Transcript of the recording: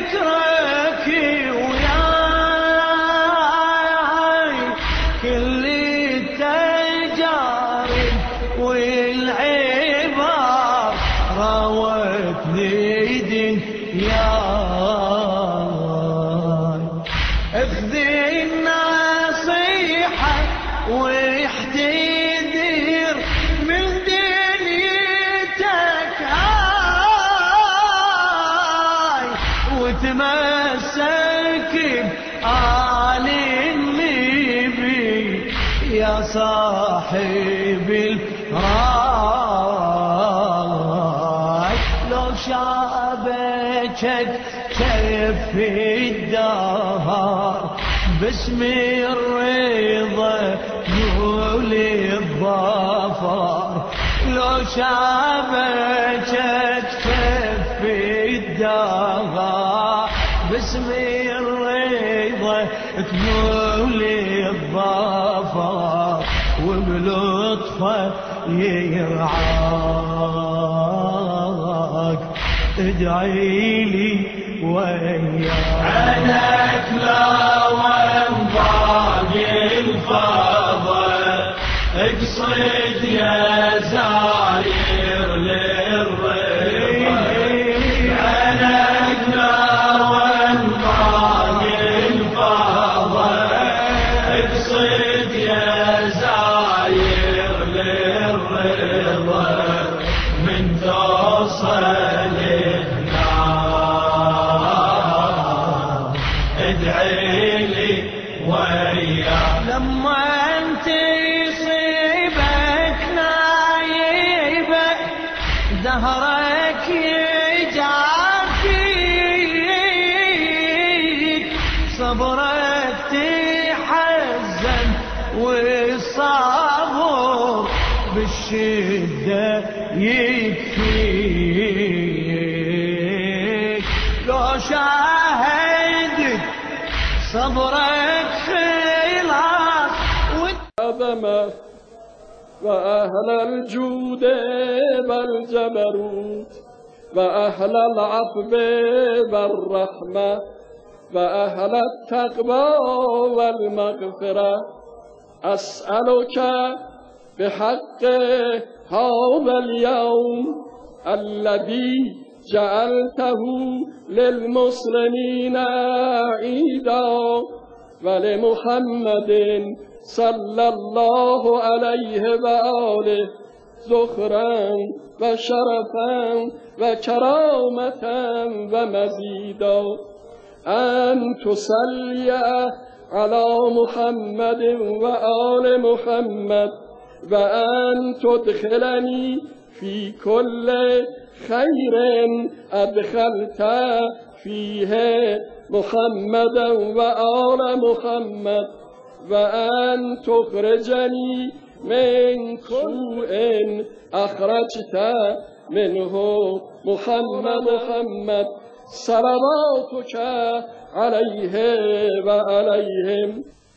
ذكرك وياي كل التجارب والعبار راوتني دنياي. اخذ النصيحة واحتذر من دنيتك هاي وتمسك بآل النبي يا صاحب الراي. لو شابكك كيف الدهر باسم الرضا يولي الظفر. لو شابكك كيف الدهر باسم الرضا تولي الظفر وبلطفه يرعاك. ادعي لي وياك عنك لا وانضاق الفضل اقصد يا زاير للرضا. عنك لا وانضاق الفضل اقصد يا زاير للرضا من توصل لما انت يصيبك نايبة دهرك يجافيك صبرك تحزن والصبر بالشدة يكفيك. لو شاهدت صبرك خلاص عظمة وأهل الجود والجبروت وأهل العفو والرحمة وأهل التقوى والمغفرة. أسألك بحق هذا اليوم الذي جعلته للمسلمين عيدا ولمحمد صلى الله عليه وآله زخرا وشرفا وكرامة ومزيدا. أن تصلي على محمد وآل محمد وأن تدخلني في كل خير أدخلت فيه محمدا وآل محمد وأن تخرجني من سوء أخرجت منه محمد صلواتك عليه وعليهم.